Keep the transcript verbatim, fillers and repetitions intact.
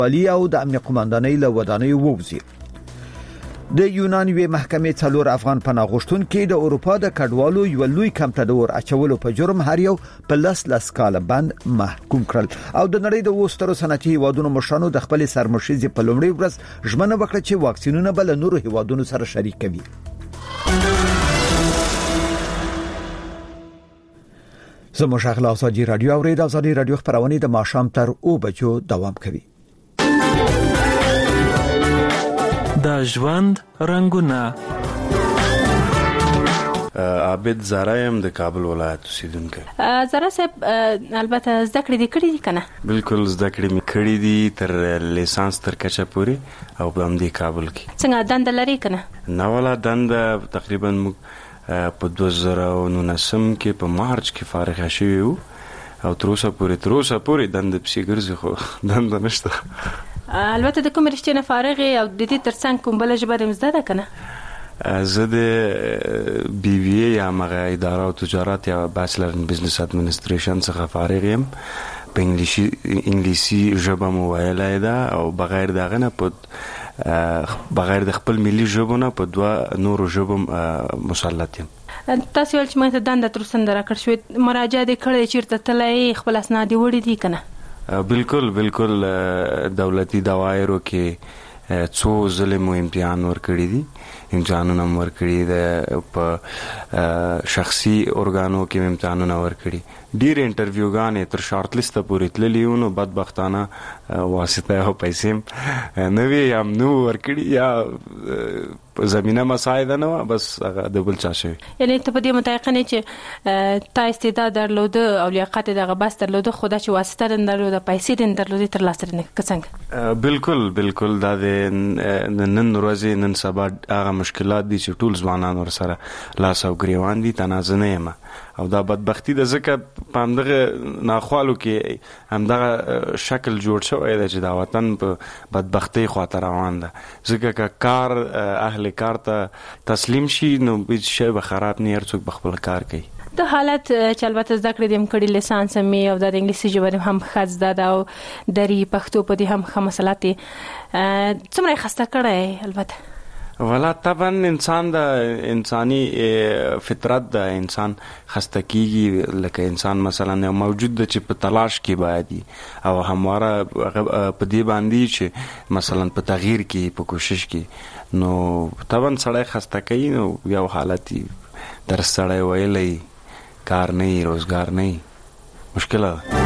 والی او د امن قوماندانۍ له ودانۍ ووزي. د یونان وی محکمې څلور افغان پناه غوښتونکي د اروپا د کډوالو یو لوی کمپ ته د ور اچولو په جرم هر یو په لس لس کاله بند محکوم کړل. او د نړۍ د وسترو صنعتي هیوادونو مشرانو د خپل سرمشيزي په لومړي ورځ ژمنه وکړه چې واکسینونه بل نورو هیوادونو سره شریک کوي. زموږ غلا ازادي رادیو او ریډیو ازادي رادیو خبرونه د ماښام تر او بجو دوام کوي. د ژوند رنگونه. عابد زرایم د کابل ولایت اوسیدونکی. زرا صاحب البته زده کړې دي کړې دي کنه؟ بالکل زده کړې مې کړې دي تر لیسانس تر کچه پورې او په همدې کابل کې. څنګه دند لري کنه؟ نه ولا دند تقریبا په دوه زره نولسم کې په مارچ کې فارغ شوی وو او تر اوسه پورې تر اوسه پورې دند پسې ګرځي خو دند نشته. البته د کوم رښتینه فارغ او د دې ترڅنګ کوم بل ژبه زده ده کنه؟ زه د بی بی ای یا مغه اداره او تجارت یا بیچلر ان بزنس اډمنستریشن څخه فارغ یم. په انګلیسي انګلیسي ژبه مو ویلای ده او بغیر دغه نه په بغیر د خپل ملي ژبه نه په دوه نورو ژبو مسلط یم. تاسو ول چې مې ته دند تر سندره کړ شوې مراجعه دې کړې چیرته تلای خپل اسناد وړي دي کنه؟ بالکل بالکل دولتي دوايرو کې څو ځله مو امتحان ورکړی دي امتحانونه ورکړي دي په شخصي اورګانو کې امتحانونه ورکړي ډیر انټرویوګانې تر شارټ لیست پورې تللی ونو بدبختانه واسطه او پیسې نو یم نو ورکړي یا زمينه مساعده نه بس د بل چا شوی. یعنی ته په دې متایقنه چې تا استعداد درلود او لیاقت دغه بس درلود خدا چې واسطه درلود پیسې درلود تر لاسه نه څنګه؟ بالکل بالکل دا د نن ورځې نن سبا هغه مشکلات دي چې ټول ځوانان ور سره لاس او ګریوان دي تنازنه یم او دا بدبختی د ځکه په همدغه ناخوالو کې همدغه شکل جوړ شوی دی چې دا وطن په بدبختی خواته روان ده. ځکه که کار اهل کار ته تسلیم شي نو هیڅ شی به خراب نه هر څوک به خپل کار کوي. د حالت چې البته زده کړې دیم کړي لیسانس مې او د انګلیسي ژبه هم خاص ده او دري پښتو په دې هم خمسلات څومره خسته کړای البته ولا طبعا انسان د انساني فطرت د انسان خسته کیږي لکه انسان مثلا یو موجود د چې په تلاش کې باید او همواره په دې باندې چې مثلا په تغییر کې په کوشش کې نو طبعا سړی خسته کوي نو یو حالت در سړی ویلې کار نه روزګار نه مشکله